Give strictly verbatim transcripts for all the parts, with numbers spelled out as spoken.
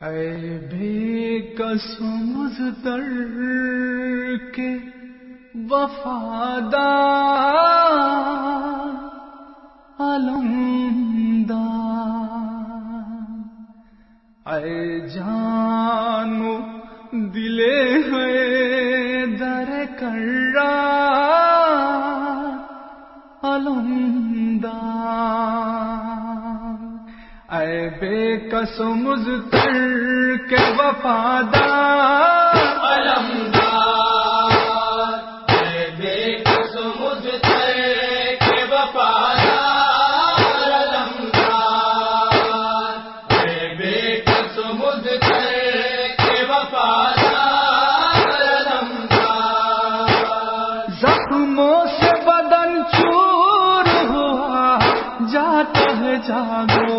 اے بے کس مزدر کے وفادار علمدار، اے جانو دلے ہے در کرار علمدار، اے بے کس مزدر کے وفادار علمدار، اے بے کس مزدر کے وفادار علمدار، اے بے کس مزدر کے وفادار علمدار، زخموں سے بدن چور ہوا جاتا ہے جاگو،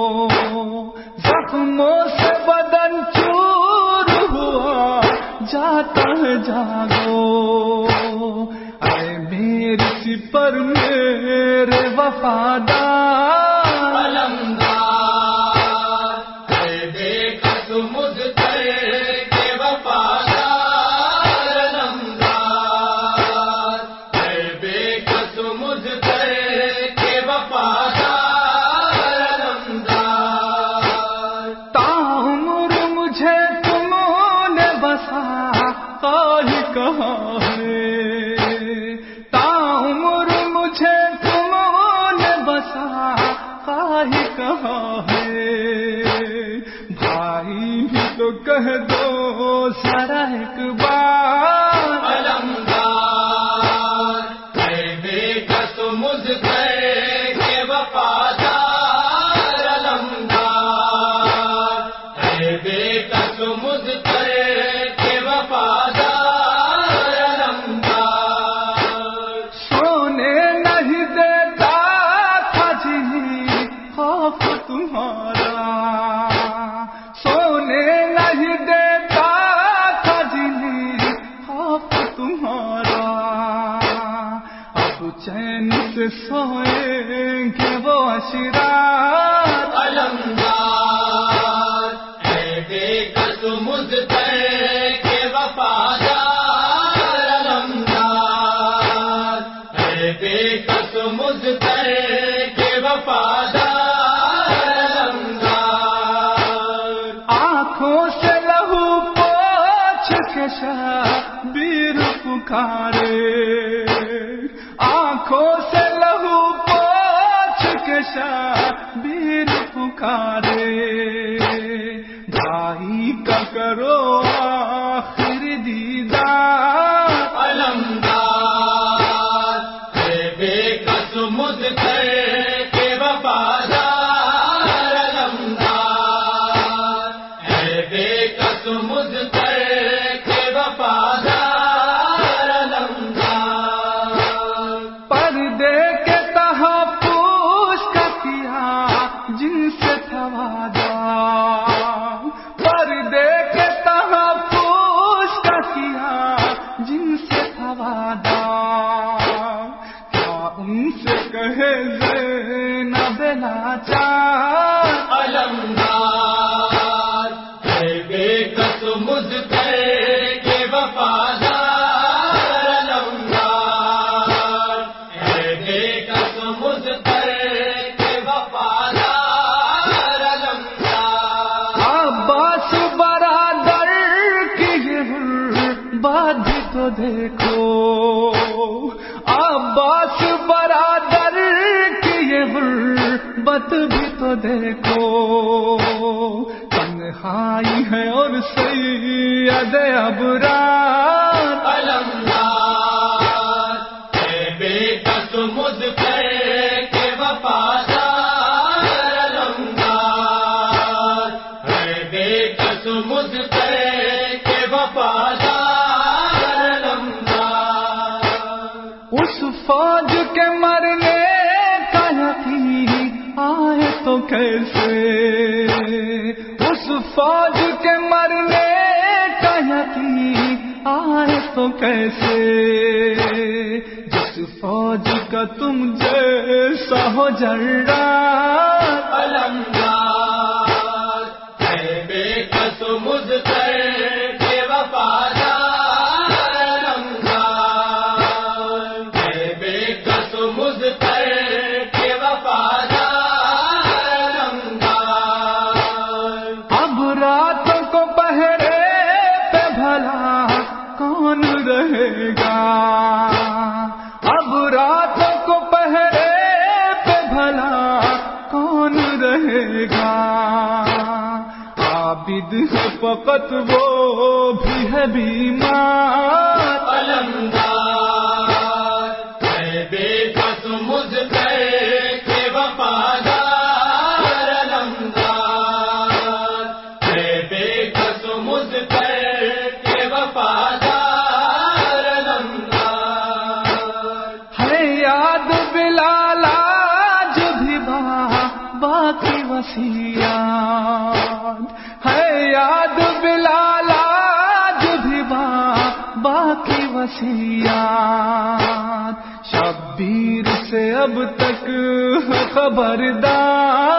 زخموں سے بدن چور ہوا جاتا ہے جاگو، اے میری سپر میرے وفادار علمدار، اے بے کس مزدر کے وفادار علمدار، اے بے کس مزدر کے وفادار علمدار، تعمر مجھے تم نے بسا کاہی کہاں ہے، تعمر مجھے تم نے بسا کاہی کہاں ہے، بھائی بھی تو کہہ دو ذرا ایک بار علمدار، اے بے کس مزدر کے وفادار علمدار، اے بے کس مزدر کے وفادار علمدار، سونے نہیں دیتا تھا جی خوف تمہارا، سونے نہیں دیتا تھا جی خوف تمہارا، اب چین سے سوئیں گے وہ اشرار علمدار، اے بے کس مزدر کے وفادار علمدار، اے بے کس مزدر کے وفادار علمدار، آنکھوں سے لہو پوچھ کے شبیر پکارے، آنکھوں سے لہو پوچھ کے شبیر پکارے، بھائی کا کرو آخر دیدار علمدار، اے بے کس مزدر کے وفادار علمدار، اے بے کس مزدر کے وفادار علمدار، پردے کے تحفظ کا کیا جن سے تھا وعدہ، پردے کے تحفظ کا کیا جن سے تھا وعدہ، کیا ان سے کہے زینب لاچار علمدار، اے بے کس مزدر کے وفادار علمدار، اے بے کس مزدر کے وفادار علمدار، عباس برادر کی یہ بات بھی تو دیکھو، عباس برادر کی یہ بات بھی تو دیکھو، تنہائی ہے اور سید ابرار علمدار، اے بے کس مزدر کے وفادار علمدار، اے بے کس مزدر کے وفادار علمدار، اس فوج کے مرنے کا یقین آئے تو کیسے، اس فوج کے مرنے کا یقین آئے تو کیسے، جس فوج کا تم جیسا ہو جرار علمدار، اے بے کس کس مضطر کے وفادار علمدار، اے بے کس مضطر کے وفادار علمدار۔ اب راتوں کو پہرے پہ بھلا کون رہے گا، اب راتوں کو پہرے پہ بھلا کون رہے گا، عابد ہے فقط وہ بھی ہے بیمار علمدار، اے بے کس مضطر کے وفادار علمدار، اے بے کس مضطر کے وفادار علمدار۔ ہے یاد بلال آج بھی با باقی وصیات، ہے یاد بلال آج بھی با باقی وصیات، شبیر سے اب تک خبردار